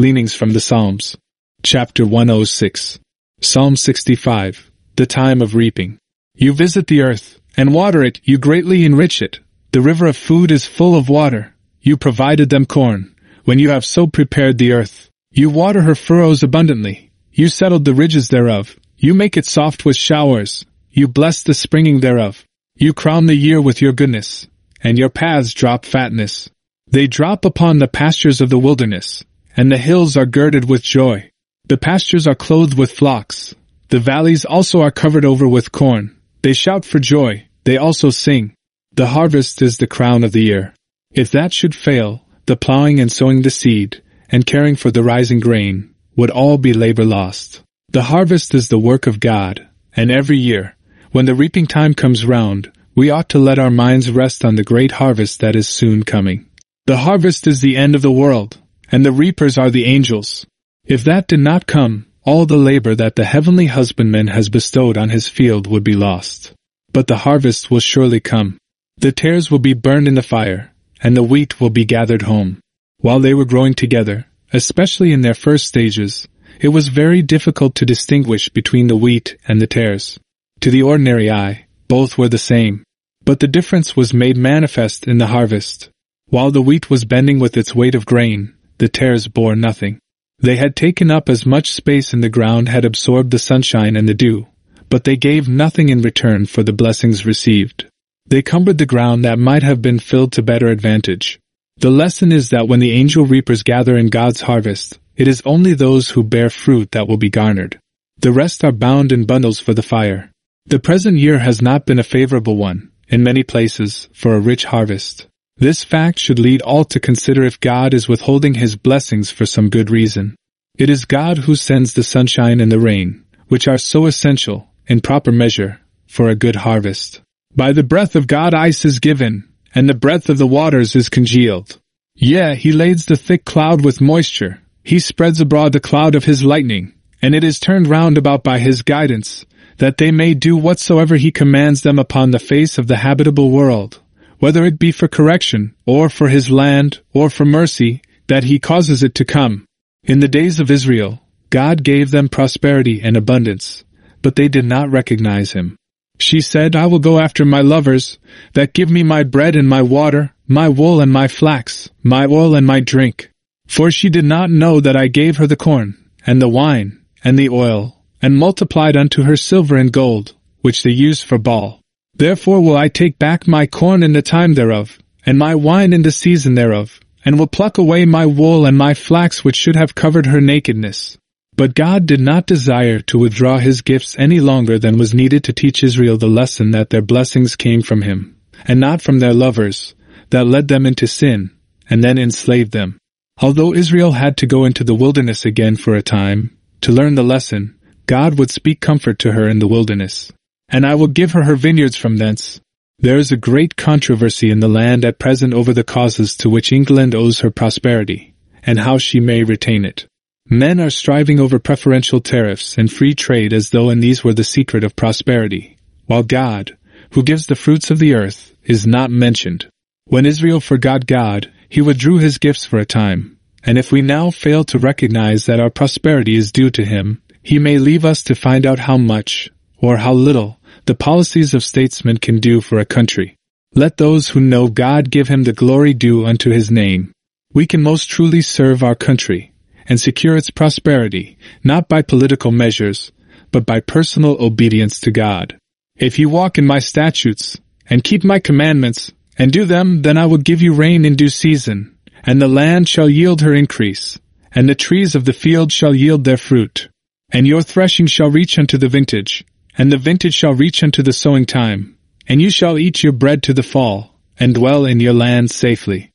Gleanings from the Psalms. Chapter 106. Psalm 65. The time of reaping. You visit the earth, and water it, you greatly enrich it. The river of food is full of water. You provided them corn, when you have so prepared the earth. You water her furrows abundantly. You settled the ridges thereof. You make it soft with showers. You bless the springing thereof. You crown the year with your goodness, and your paths drop fatness. They drop upon the pastures of the wilderness, and the hills are girded with joy. The pastures are clothed with flocks. The valleys also are covered over with corn. They shout for joy, they also sing. The harvest is the crown of the year. If that should fail, the plowing and sowing the seed, and caring for the rising grain, would all be labor lost. The harvest is the work of God, and every year, when the reaping time comes round, we ought to let our minds rest on the great harvest that is soon coming. The harvest is the end of the world, and the reapers are the angels. If that did not come, all the labor that the heavenly husbandman has bestowed on his field would be lost. But the harvest will surely come. The tares will be burned in the fire, and the wheat will be gathered home. While they were growing together, especially in their first stages, it was very difficult to distinguish between the wheat and the tares. To the ordinary eye, both were the same. But the difference was made manifest in the harvest. While the wheat was bending with its weight of grain, the tares bore nothing. They had taken up as much space in the ground, had absorbed the sunshine and the dew, but they gave nothing in return for the blessings received. They cumbered the ground that might have been filled to better advantage. The lesson is that when the angel reapers gather in God's harvest, it is only those who bear fruit that will be garnered. The rest are bound in bundles for the fire. The present year has not been a favorable one, in many places, for a rich harvest. This fact should lead all to consider if God is withholding his blessings for some good reason. It is God who sends the sunshine and the rain, which are so essential, in proper measure, for a good harvest. By the breath of God ice is given, and the breath of the waters is congealed. Yea, he lades the thick cloud with moisture. He spreads abroad the cloud of his lightning, and it is turned round about by his guidance, that they may do whatsoever he commands them upon the face of the habitable world. Whether it be for correction, or for his land, or for mercy, that he causes it to come. In the days of Israel, God gave them prosperity and abundance, but they did not recognize him. She said, I will go after my lovers, that give me my bread and my water, my wool and my flax, my oil and my drink. For she did not know that I gave her the corn, and the wine, and the oil, and multiplied unto her silver and gold, which they used for Baal. Therefore will I take back my corn in the time thereof, and my wine in the season thereof, and will pluck away my wool and my flax which should have covered her nakedness. But God did not desire to withdraw his gifts any longer than was needed to teach Israel the lesson that their blessings came from him, and not from their lovers, that led them into sin, and then enslaved them. Although Israel had to go into the wilderness again for a time, to learn the lesson, God would speak comfort to her in the wilderness. And I will give her vineyards from thence. There is a great controversy in the land at present over the causes to which England owes her prosperity, and how she may retain it. Men are striving over preferential tariffs and free trade as though in these were the secret of prosperity, while God, who gives the fruits of the earth, is not mentioned. When Israel forgot God, he withdrew his gifts for a time, and if we now fail to recognize that our prosperity is due to him, he may leave us to find out how much, or how little, the policies of statesmen can do for a country. Let those who know God give him the glory due unto his name. We can most truly serve our country, and secure its prosperity, not by political measures, but by personal obedience to God. If you walk in my statutes, and keep my commandments, and do them, then I will give you rain in due season, and the land shall yield her increase, and the trees of the field shall yield their fruit. And your threshing shall reach unto the vintage, and the vintage shall reach unto the sowing time, and you shall eat your bread to the fall, and dwell in your land safely.